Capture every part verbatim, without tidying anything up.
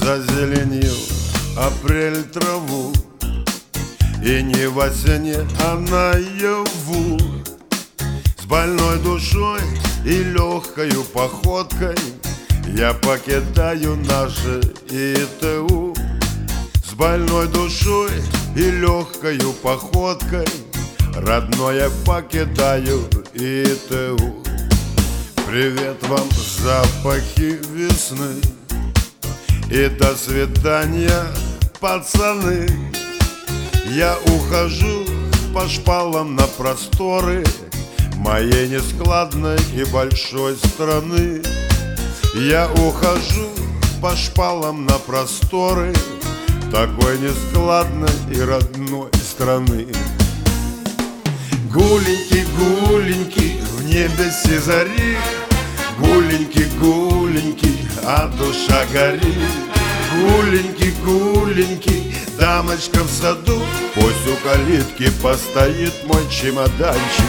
Зазеленил апрель траву, и не во сне, а наяву. С больной душой и легкою походкой я покидаю наше ИТУ. С больной душой и легкою походкой родное покидаю ИТУ. Привет вам, запахи весны, и до свидания, пацаны. Я ухожу по шпалам на просторы моей нескладной и большой страны. Я ухожу по шпалам на просторы такой нескладной и родной страны. Гуленький, гуленький, в небе зари, гуленький, гуленький, а душа горит. Гуленький, гуленький, дамочка в саду, пусть у калитки постоит мой чемоданчик.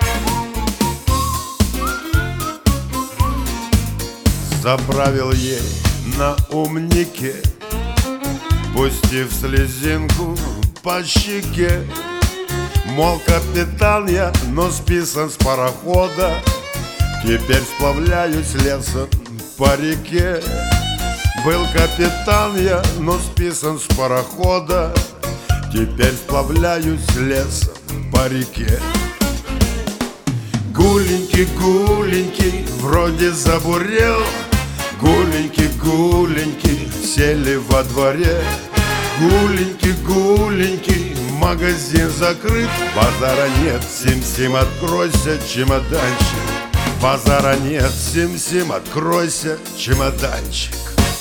Заправил ей на умнике, пустив слезинку по щеке. Мол, капитан я, но списан с парохода, теперь сплавляюсь лесом по реке. Был капитан я, но списан с парохода, теперь сплавляюсь лесом по реке. Гуленький, гуленький, вроде забурел, гуленький, гуленький, сели во дворе. Гуленький, гуленький, магазин закрыт, базара нет, сим-сим, откройся, чемоданчик. Базара нет, сим-сим, откройся, чемоданчик.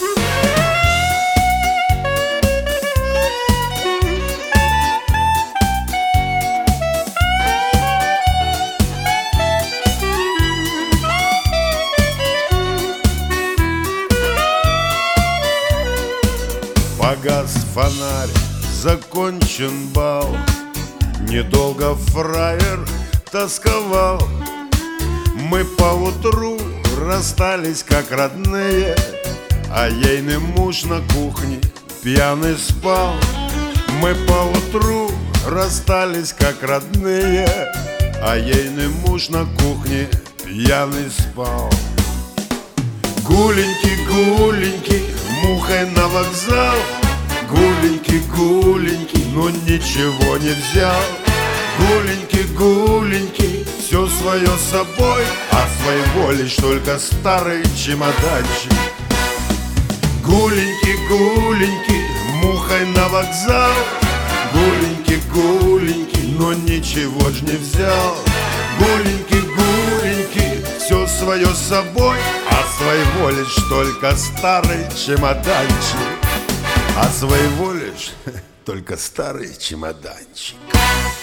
Погас фонарь, закончен бал, недолго фраер тосковал. Мы поутру расстались как родные, а ейный муж на кухне пьяный спал. Мы поутру расстались как родные, а ейный муж на кухне пьяный спал. Гуленький, гуленький, мухой на вокзал, гуленький, гуленький, но ничего не взял. Гуленький, гуленький, все свое с собой, а своего лишь только старый чемоданчик. Гуленький, гуленький, мухой на вокзал, гуленький, гуленький, но ничего ж не взял. Гуленький, гуленький, все свое с собой, а своего лишь только старый чемоданчик. А своего лишь только старый чемоданчик.